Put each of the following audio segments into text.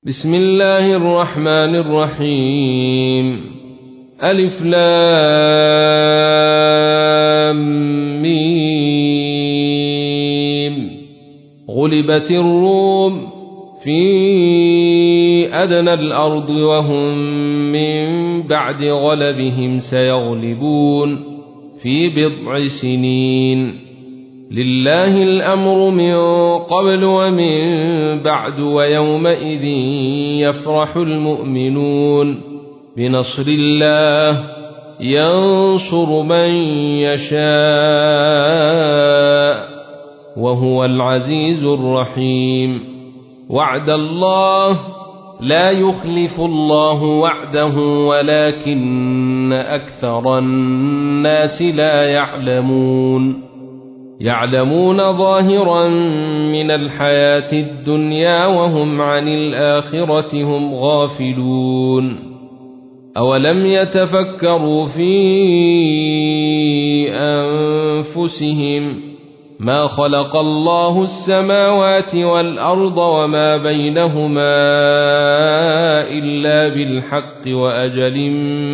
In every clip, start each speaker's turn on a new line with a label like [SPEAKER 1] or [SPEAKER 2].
[SPEAKER 1] بسم الله الرحمن الرحيم ألف لام ميم غلبت الروم في أدنى الأرض وهم من بعد غلبهم سيغلبون في بضع سنين لله الأمر من قبل ومن بعد ويومئذ يفرح المؤمنون بنصر الله ينصر من يشاء وهو العزيز الرحيم وعد الله لا يخلف الله وعده ولكن أكثر الناس لا يعلمون ظاهرا من الحياة الدنيا وهم عن الآخرة هم غافلون أولم يتفكروا في أنفسهم ما خلق الله السماوات والأرض وما بينهما إلا بالحق وأجل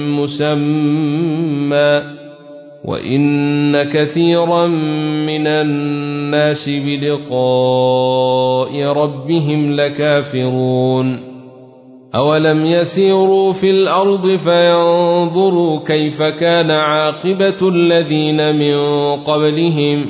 [SPEAKER 1] مسمى وإن كثيرا من الناس بلقاء ربهم لكافرون أولم يسيروا في الأرض فينظروا كيف كان عاقبة الذين من قبلهم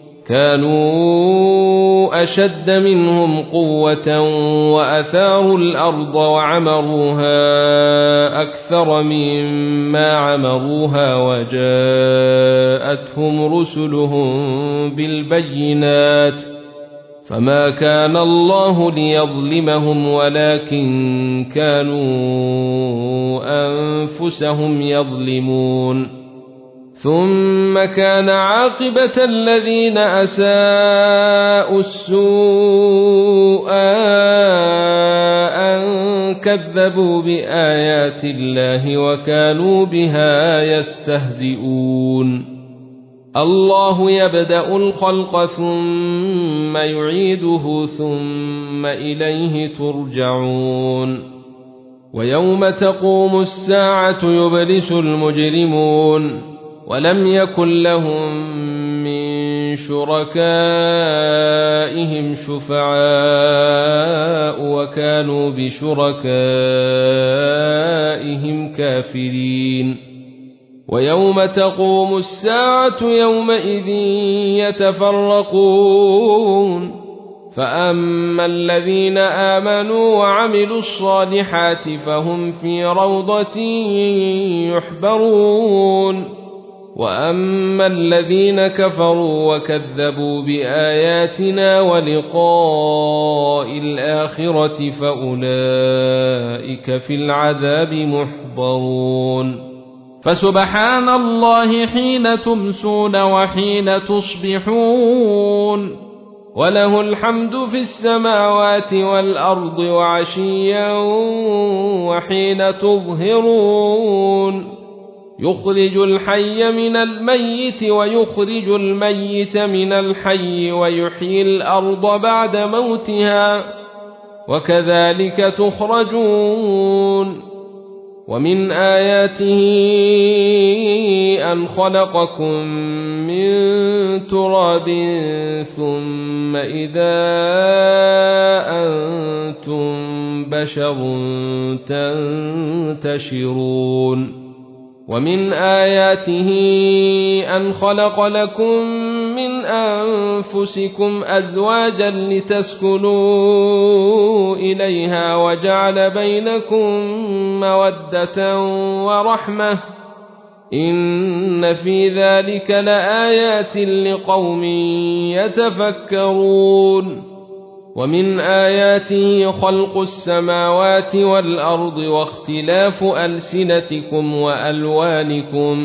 [SPEAKER 1] كانوا أشد منهم قوة وأثاروا الأرض وعمروها أكثر مما عمروها وجاءتهم رسلهم بالبينات فما كان الله ليظلمهم ولكن كانوا أنفسهم يظلمون ثم كان عاقبة الذين أساءوا السوء أن كذبوا بآيات الله وكانوا بها يستهزئون الله يبدأ الخلق ثم يعيده ثم إليه ترجعون ويوم تقوم الساعة يبلس المجرمون ولم يكن لهم من شركائهم شفعاء وكانوا بشركائهم كافرين ويوم تقوم الساعة يومئذ يتفرقون فأما الذين آمنوا وعملوا الصالحات فهم في روضة يحبرون وأما الذين كفروا وكذبوا بآياتنا ولقاء الآخرة فأولئك في العذاب محضرون فسبحان الله حين تمسون وحين تصبحون وله الحمد في السماوات والأرض وعشيا وحين تظهرون يخرج الحي من الميت ويخرج الميت من الحي ويحيي الأرض بعد موتها وكذلك تخرجون ومن آياته أن خلقكم من تراب ثم إذا أنتم بشر تنتشرون ومن آياته أن خلق لكم من أنفسكم أزواجا لتسكنوا إليها وجعل بينكم مودة ورحمة إن في ذلك لآيات لقوم يتفكرون ومن آياته خلق السماوات والأرض واختلاف ألسنتكم وألوانكم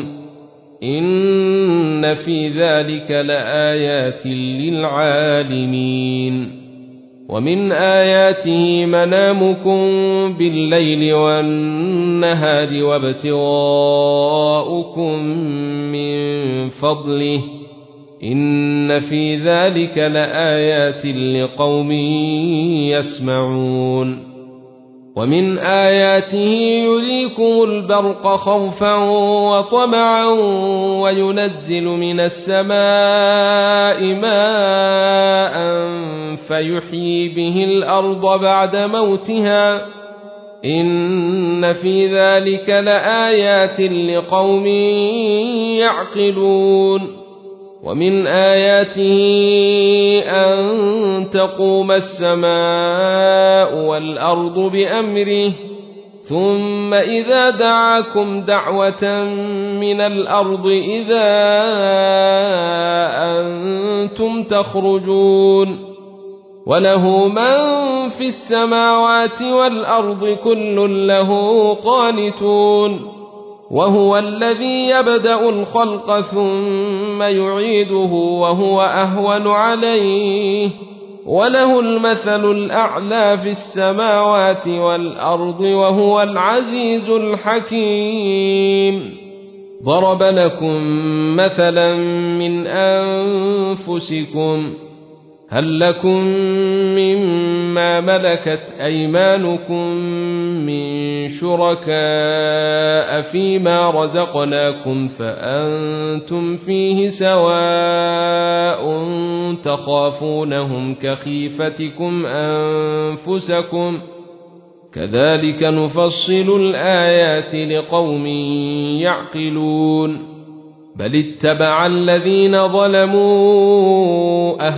[SPEAKER 1] إن في ذلك لآيات للعالمين ومن آياته منامكم بالليل والنهار وابتغاؤكم من فضله إن في ذلك لآيات لقوم يسمعون ومن آياته يريكم البرق خوفا وطمعا وينزل من السماء ماء فيحيي به الأرض بعد موتها إن في ذلك لآيات لقوم يعقلون ومن آياته أن تقوم السماء والأرض بأمره ثم إذا دعاكم دعوة من الأرض إذا أنتم تخرجون وله من في السماوات والأرض كل له قانتون وهو الذي يبدأ الخلق ثم يعيده وهو أهون عليه وله المثل الأعلى في السماوات والأرض وهو العزيز الحكيم ضرب لكم مثلا من أنفسكم هل لكم مما ملكت أيمانكم من شركاء فيما رزقناكم فأنتم فيه سواء تخافونهم كخيفتكم أنفسكم كذلك نفصل الآيات لقوم يعقلون بل اتبع الذين ظلموا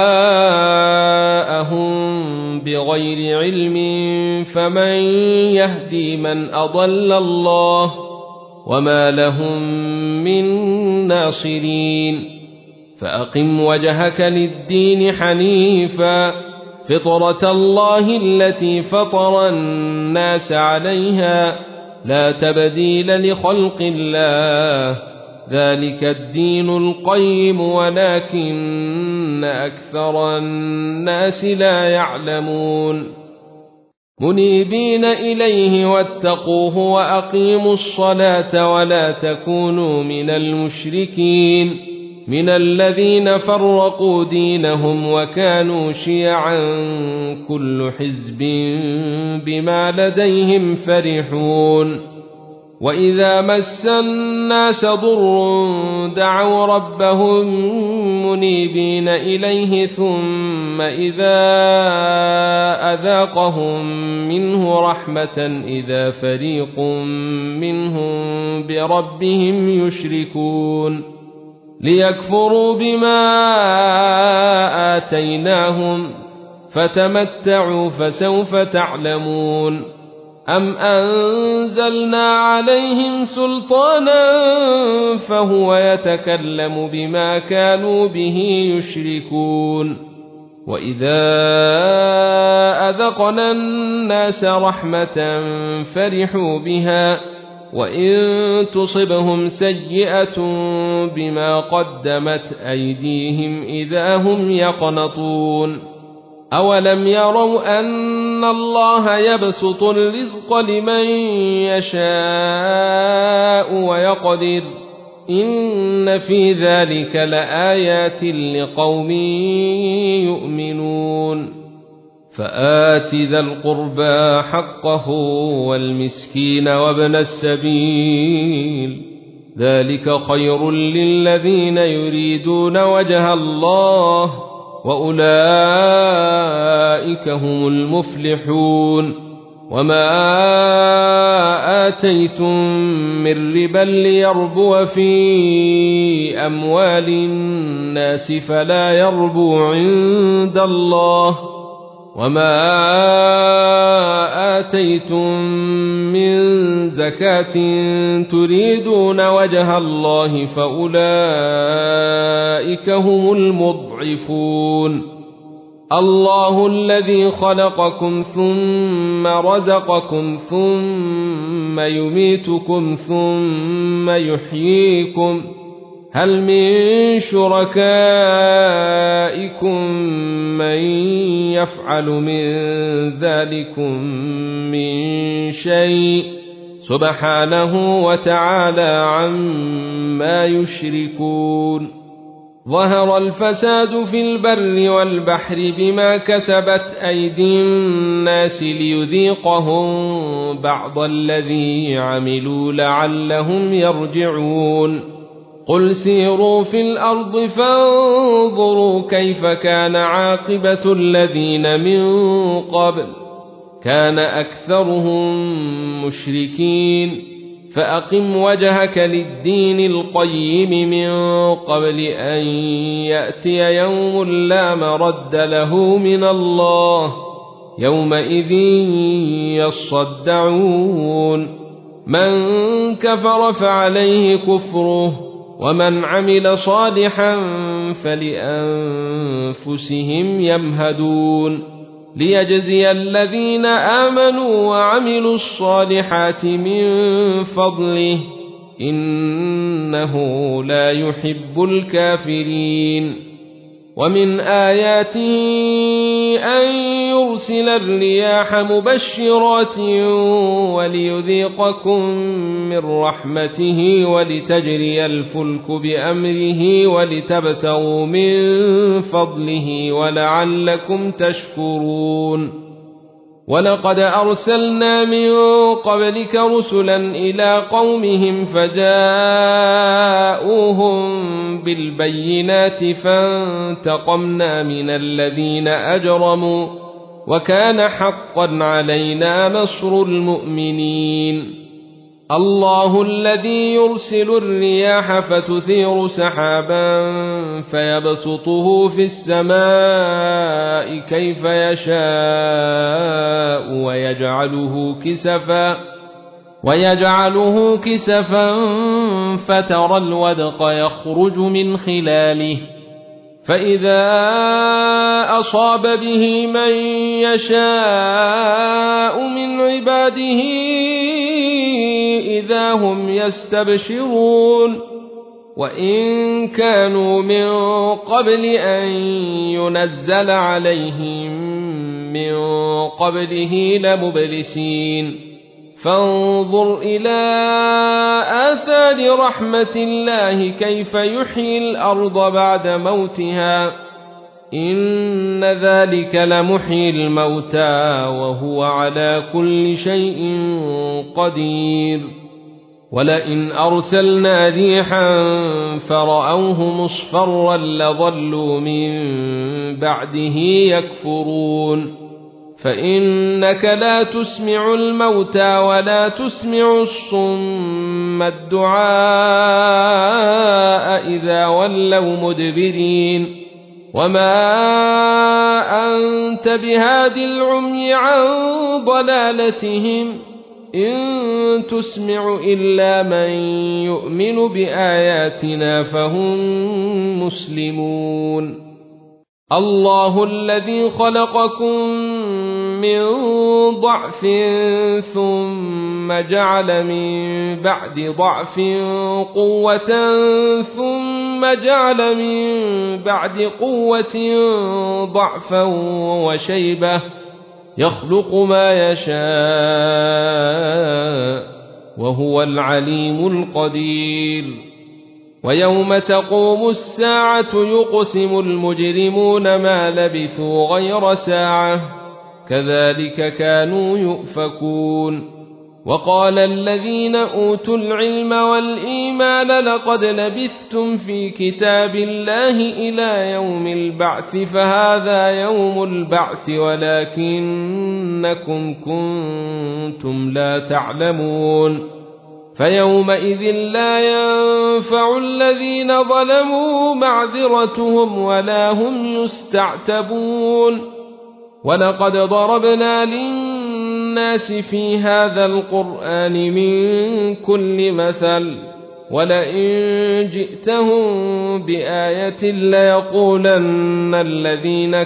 [SPEAKER 1] أهواءهم بغير علم فمن يهدي من أضل الله وما لهم من ناصرين فأقم وجهك للدين حنيفا فطرة الله التي فطر الناس عليها لا تبديل لخلق الله ذلك الدين القيم ولكن أكثر الناس لا يعلمون منيبين إليه واتقوه وأقيموا الصلاة ولا تكونوا من المشركين من الذين فرقوا دينهم وكانوا شيعا كل حزب بما لديهم فرحون وإذا مس الناس ضر دعوا ربهم منيبين إليه ثم إذا أذاقهم منه رحمة إذا فريق منهم بربهم يشركون ليكفروا بما آتيناهم فتمتعوا فسوف تعلمون أم أنزلنا عليهم سلطانا فهو يتكلم بما كانوا به يشركون وإذا أذقنا الناس رحمة فرحوا بها وإن تصبهم سيئة بما قدمت أيديهم إذا هم يقنطون أولم يروا أن الله يبسط الرزق لمن يشاء ويقدر إن في ذلك لآيات لقوم يؤمنون فآت ذا القربى حقه والمسكين وابن السبيل ذلك خير للذين يريدون وجه الله وأولئك هم المفلحون وما آتيتم من ربا ليربو في أموال الناس فلا يربو عند الله وما آتيتم من زكاة تريدون وجه الله فأولئك هم المضعفون الله الذي خلقكم ثم رزقكم ثم يميتكم ثم يحييكم هل من شركائكم من يفعل من ذلكم من شيء سبحانه وتعالى عما يشركون ظهر الفساد في البر والبحر بما كسبت أيدي الناس ليذيقهم بعض الذي عملوا لعلهم يرجعون قل سيروا في الأرض فانظروا كيف كان عاقبة الذين من قبل كان أكثرهم مشركين فأقم وجهك للدين القيم من قبل أن يأتي يوم لا مرد له من الله يومئذ يصدعون من كفر فعليه كفره ومن عمل صالحا فلأنفسهم يمهدون ليجزي الذين آمنوا وعملوا الصالحات من فضله إنه لا يحب الكافرين ومن آياته أن يرسل الرياح مبشرات وليذيقكم من رحمته ولتجري الفلك بأمره ولتبتغوا من فضله ولعلكم تشكرون ولقد أرسلنا من قبلك رسلا إلى قومهم فجاءوهم بالبينات فانتقمنا من الذين أجرموا وكان حقا علينا نصر المؤمنين الله الذي يرسل الرياح فتثير سحابا فيبسطه في السماء كيف يشاء ويجعله كسفا فترى الودق يخرج من خلاله فإذا أصاب به من يشاء من عباده إذا هم يستبشرون وإن كانوا من قبل أن ينزل عليهم من قبله لمبلسين فانظر إلى آثار رحمة الله كيف يحيي الأرض بعد موتها إن ذلك لمحيي الموتى وهو على كل شيء قدير ولئن أرسلنا ريحا فرأوه مصفرا لظلوا من بعده يكفرون فإنك لا تسمع الموتى ولا تسمع الصم الدعاء إذا ولوا مدبرين وما أنت بهاد العمي عن ضلالتهم إن تسمع إلا من يؤمن بآياتنا فهم مسلمون الله الذي خلقكم من ضعف ثم جعل من بعد ضعف قوة ثم جعل من بعد قوة ضعفا وشيبة يخلق ما يشاء وهو العليم القدير ويوم تقوم الساعة يقسم المجرمون ما لبثوا غير ساعة كذلك كانوا يؤفكون وقال الذين أوتوا العلم والإيمان لقد لبثتم في كتاب الله إلى يوم البعث فهذا يوم البعث ولكنكم كنتم لا تعلمون فيومئذ لا ينفع الذين ظلموا معذرتهم ولا هم يستعتبون ولقد ضربنا للناس في هذا القرآن من كل مثل ولئن جئتهم بآية ليقولن الذين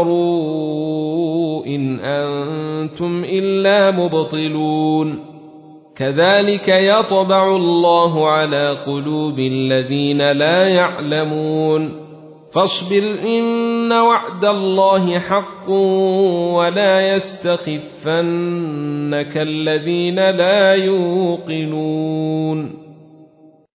[SPEAKER 1] كفروا إن أنتم إلا مبطلون كذلك يطبع الله على قلوب الذين لا يعلمون فاصبر إن وعد الله حق ولا يستخفنك الذين لا يوقنون